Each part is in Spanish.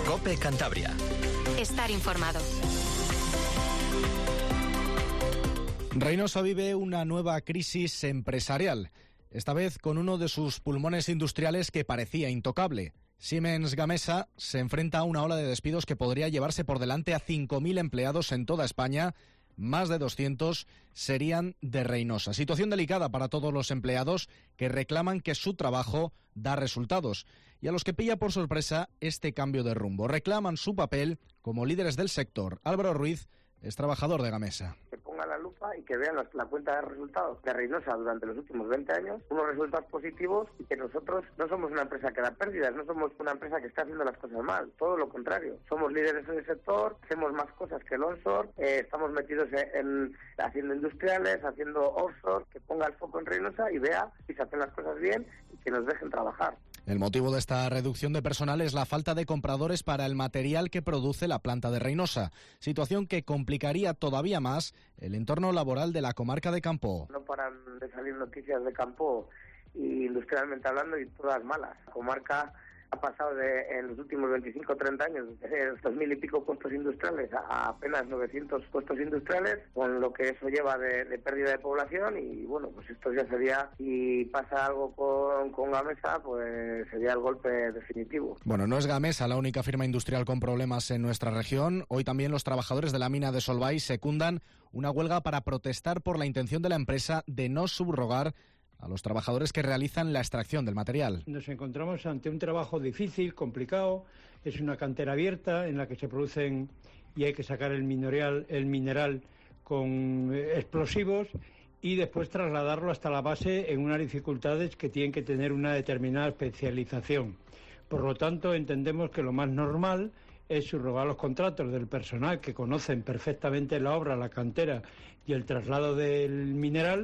COPE Cantabria. Estar informado. Reinosa vive una nueva crisis empresarial, esta vez con uno de sus pulmones industriales que parecía intocable. Siemens Gamesa se enfrenta a una ola de despidos que podría llevarse por delante a 5.000 empleados en toda España. Más de 200 serían de Reinosa. Situación delicada para todos los empleados que reclaman que su trabajo da resultados y a los que pilla por sorpresa este cambio de rumbo. Reclaman su papel como líderes del sector. Álvaro Ruiz es trabajador de Gamesa. Que pongan la lupa y que vean la cuenta de resultados de Reinosa durante los últimos 20 años, unos resultados positivos, y que nosotros no somos una empresa que da pérdidas, no somos una empresa que está haciendo las cosas mal, todo lo contrario. Somos líderes en el sector, hacemos más cosas que el onshore, estamos metidos en haciendo industriales, haciendo offshore, que ponga el foco en Reinosa y vea si se hacen las cosas bien y que nos dejen trabajar. El motivo de esta reducción de personal es la falta de compradores para el material que produce la planta de Reinosa, situación que complicaría todavía más el entorno laboral de la comarca de Campoo. No paran de salir noticias de Campoo, y industrialmente hablando, y todas malas. La comarca ha pasado en los últimos 25 o 30 años de 2.000 y pico puestos industriales a apenas 900 puestos industriales, con lo que eso lleva de pérdida de población. Y bueno, pues esto ya sería, si pasa algo con Gamesa, pues sería el golpe definitivo. Bueno, no es Gamesa la única firma industrial con problemas en nuestra región. Hoy también los trabajadores de la mina de Solvay secundan una huelga para protestar por la intención de la empresa de no subrogar a los trabajadores que realizan la extracción del material. Nos encontramos ante un trabajo difícil, complicado. Es una cantera abierta en la que se producen y hay que sacar el mineral con explosivos y después trasladarlo hasta la base en unas dificultades que tienen que tener una determinada especialización. Por lo tanto, entendemos que lo más normal es subrogar los contratos del personal que conocen perfectamente la obra, la cantera y el traslado del mineral.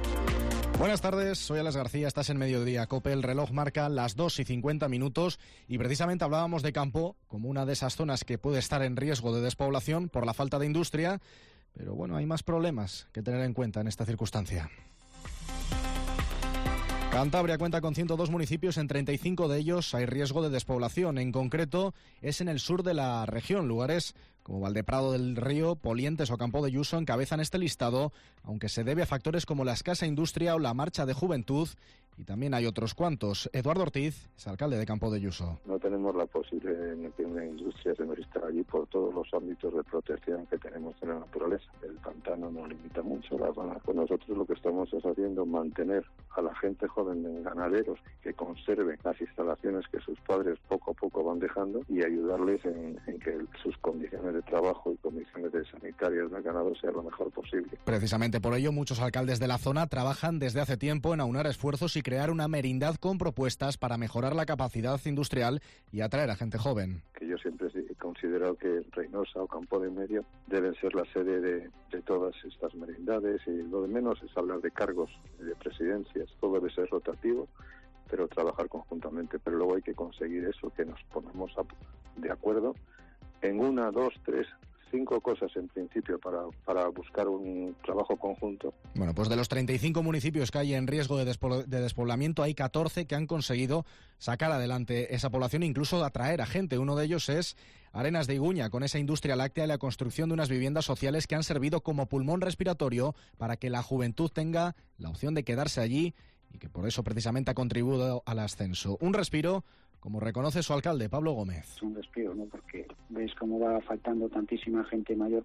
Buenas tardes, soy Alex García, estás en Mediodía COPE, el reloj marca las 2:50 y precisamente hablábamos de Campoo como una de esas zonas que puede estar en riesgo de despoblación por la falta de industria, pero bueno, hay más problemas que tener en cuenta en esta circunstancia. Cantabria cuenta con 102 municipios, en 35 de ellos hay riesgo de despoblación. En concreto, es en el sur de la región. Lugares como Valdeprado del Río, Polientes o Campo de Yuso encabezan este listado, aunque se debe a factores como la escasa industria o la marcha de juventud, y también hay otros cuantos. Eduardo Ortiz es alcalde de Campo de Yuso. No tenemos la posibilidad de que una industria se nos instale allí por todos los ámbitos de protección que tenemos en la naturaleza. El pantano nos limita mucho la zona. Pues nosotros lo que estamos es haciendo mantener a la gente joven de ganaderos que conserven las instalaciones que sus padres poco a poco van dejando y ayudarles en que sus condiciones de trabajo y condiciones sanitarias del ganado sean lo mejor posible. Precisamente por ello, muchos alcaldes de la zona trabajan desde hace tiempo en aunar esfuerzos y crear una merindad con propuestas para mejorar la capacidad industrial y atraer a gente joven. Que yo siempre he considerado que Reinosa o Campo de Medio deben ser la sede de todas estas merindades, y lo de menos es hablar de cargos, de presidencias. Todo debe ser rotativo, pero trabajar conjuntamente. Pero luego hay que conseguir eso, que nos ponemos de acuerdo en 1, 2, 3, 5 cosas en principio para buscar un trabajo conjunto. Bueno, pues de los 35 municipios que hay en riesgo de despoblamiento, hay 14 que han conseguido sacar adelante esa población e incluso atraer a gente. Uno de ellos es Arenas de Iguña, con esa industria láctea y la construcción de unas viviendas sociales que han servido como pulmón respiratorio para que la juventud tenga la opción de quedarse allí y que por eso precisamente ha contribuido al ascenso. Un respiro, como reconoce su alcalde, Pablo Gómez. Es un respiro, ¿no? Porque ves cómo va faltando tantísima gente mayor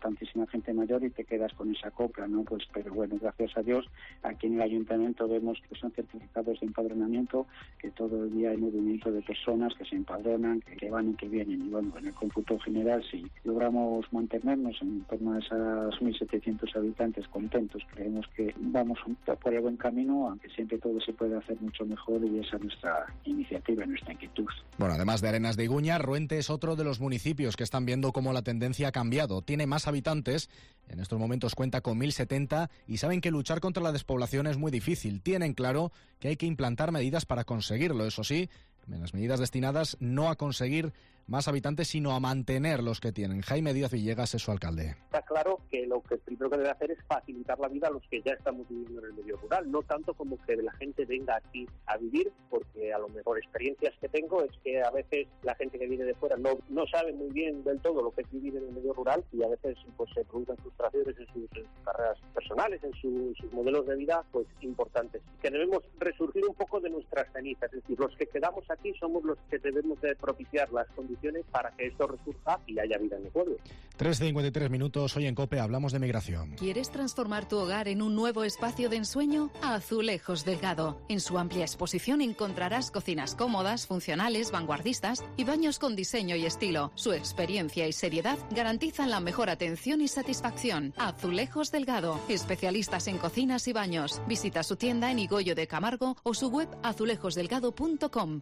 y te quedas con esa copla, ¿no? Pues, pero bueno, gracias a Dios, aquí en el ayuntamiento vemos que son certificados de empadronamiento, que todo el día hay movimiento de personas que se empadronan, que van y que vienen. Y bueno, en el cómputo general, si logramos mantenernos en torno a esas 1.700 habitantes contentos, creemos que vamos por el buen camino, aunque siempre todo se puede hacer mucho mejor, y esa es nuestra iniciativa, nuestra inquietud. Bueno, además de Arenas de Iguña, Ruente es otro de los municipios que están viendo cómo la tendencia ha cambiado. Tiene más habitantes, en estos momentos cuenta con 1.070 y saben que luchar contra la despoblación es muy difícil. Tienen claro que hay que implantar medidas para conseguirlo, eso sí, las medidas destinadas no a conseguir más habitantes, sino a mantener los que tienen. Jaime Díaz Villegas es su alcalde. Está claro que lo que primero que debe hacer es facilitar la vida a los que ya estamos viviendo en el medio rural, no tanto como que la gente venga aquí a vivir, porque a lo mejor experiencias que tengo es que a veces la gente que viene de fuera no sabe muy bien del todo lo que es vivir en el medio rural y a veces pues se producen frustraciones en sus carreras personales, en sus modelos de vida pues importantes. Que debemos resurgir un poco de nuestras cenizas, es decir, los que quedamos aquí somos los que debemos de propiciar las condiciones para que esto resurja y haya vida en el pueblo. 3:53 minutos, hoy en COPE hablamos de migración. ¿Quieres transformar tu hogar en un nuevo espacio de ensueño? Azulejos Delgado. En su amplia exposición encontrarás cocinas cómodas, funcionales, vanguardistas y baños con diseño y estilo. Su experiencia y seriedad garantizan la mejor atención y satisfacción. Azulejos Delgado, especialistas en cocinas y baños. Visita su tienda en Higoyo de Camargo o su web azulejosdelgado.com.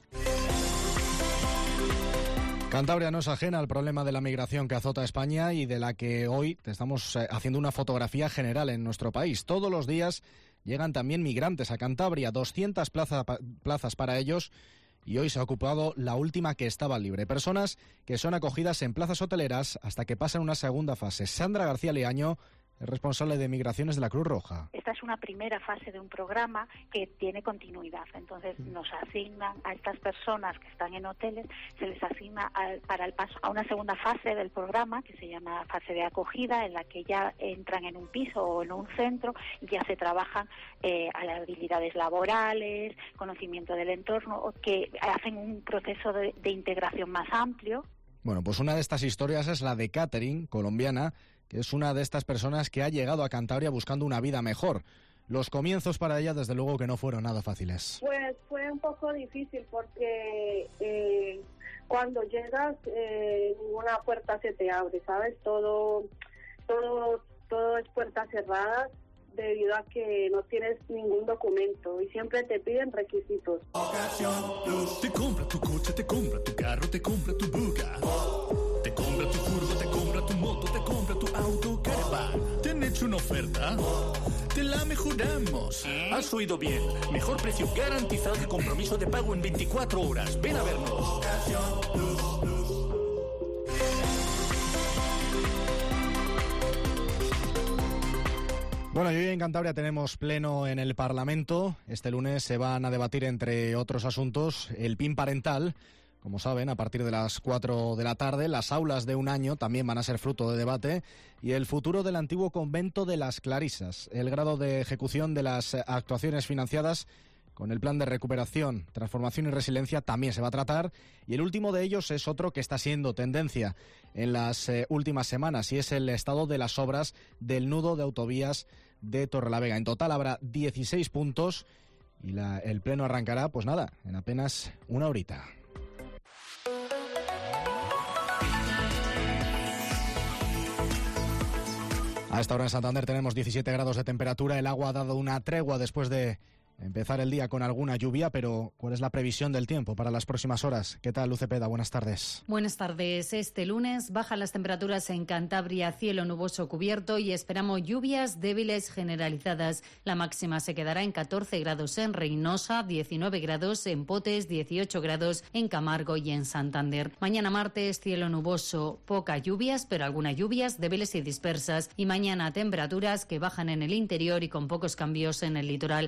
Cantabria no es ajena al problema de la migración que azota a España y de la que hoy te estamos haciendo una fotografía general en nuestro país. Todos los días llegan también migrantes a Cantabria, 200 plazas para ellos, y hoy se ha ocupado la última que estaba libre. Personas que son acogidas en plazas hoteleras hasta que pasan una segunda fase. Sandra García Leaño es responsable de migraciones de la Cruz Roja. Esta es una primera fase de un programa que tiene continuidad. Entonces nos asignan a estas personas que están en hoteles, se les asigna para el paso a una segunda fase del programa que se llama fase de acogida, en la que ya entran en un piso o en un centro y ya se trabajan a las habilidades laborales, conocimiento del entorno, que hacen un proceso de integración más amplio. Bueno, pues una de estas historias es la de Catherine, colombiana, que es una de estas personas que ha llegado a Cantabria buscando una vida mejor. Los comienzos para ella, desde luego, que no fueron nada fáciles. Pues fue un poco difícil porque cuando llegas ninguna puerta se te abre, ¿sabes? Todo es puertas cerradas debido a que no tienes ningún documento y siempre te piden requisitos. Te compra tu coche, te compra tu carro, te compra tu buga. Te compra tu furgo, te compra tu moto, te compra tu auto, caravan. ¿Te han hecho una oferta? Te la mejoramos. Has oído bien. Mejor precio garantizado y compromiso de pago en 24 horas. Ven a vernos. Bueno, y hoy en Cantabria tenemos pleno en el Parlamento. Este lunes se van a debatir, entre otros asuntos, el PIN parental. Como saben, a partir de las 4 de la tarde, las aulas de un año también van a ser fruto de debate, y el futuro del antiguo convento de las Clarisas, el grado de ejecución de las actuaciones financiadas con el plan de recuperación, transformación y resiliencia también se va a tratar, y el último de ellos es otro que está siendo tendencia en las últimas semanas, y es el estado de las obras del nudo de autovías de Torrelavega. En total habrá 16 puntos y el pleno arrancará, pues nada, en apenas una horita. A esta hora en Santander tenemos 17 grados de temperatura. El agua ha dado una tregua después de empezar el día con alguna lluvia, pero ¿cuál es la previsión del tiempo para las próximas horas? ¿Qué tal, Luz Cepeda? Buenas tardes. Buenas tardes. Este lunes bajan las temperaturas en Cantabria, cielo nuboso cubierto, y esperamos lluvias débiles generalizadas. La máxima se quedará en 14 grados en Reinosa, 19 grados en Potes, 18 grados en Camargo y en Santander. Mañana martes, cielo nuboso, pocas lluvias, pero algunas lluvias débiles y dispersas. Y mañana temperaturas que bajan en el interior y con pocos cambios en el litoral.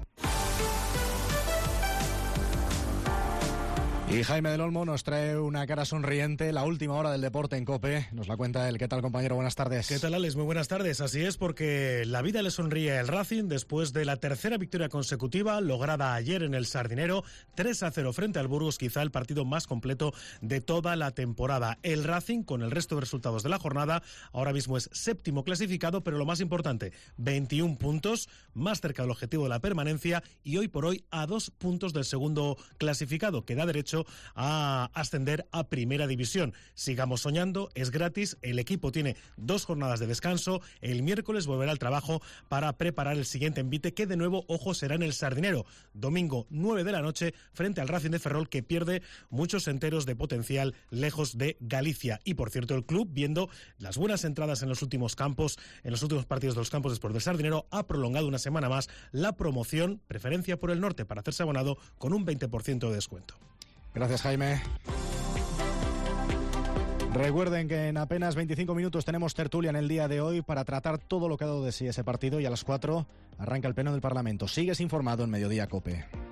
Y Jaime del Olmo nos trae una cara sonriente, la última hora del deporte en COPE. Nos la cuenta él. ¿Qué tal, compañero? Buenas tardes. ¿Qué tal, Alex? Muy buenas tardes. Así es, porque la vida le sonríe al Racing después de la tercera victoria consecutiva lograda ayer en el Sardinero, 3-0 frente al Burgos, quizá el partido más completo de toda la temporada. El Racing, con el resto de resultados de la jornada, ahora mismo es séptimo clasificado, pero lo más importante, 21 puntos, más cerca del objetivo de la permanencia, y hoy por hoy a 2 puntos del segundo clasificado, que da derecho a ascender a Primera División. Sigamos soñando, es gratis, el equipo tiene 2 jornadas de descanso, el miércoles volverá al trabajo para preparar el siguiente envite, que de nuevo, ojo, será en el Sardinero, domingo 9 de la noche, frente al Racing de Ferrol, que pierde muchos enteros de potencial lejos de Galicia. Y por cierto, el club, viendo las buenas entradas en los últimos campos, en los últimos partidos de los campos después del Sardinero, ha prolongado una semana más la promoción, preferencia por el norte, para hacerse abonado con un 20% de descuento. Gracias, Jaime. Recuerden que en apenas 25 minutos tenemos tertulia en el día de hoy para tratar todo lo que ha dado de sí ese partido, y a las 4 arranca el pleno del Parlamento. Sigues informado en Mediodía COPE.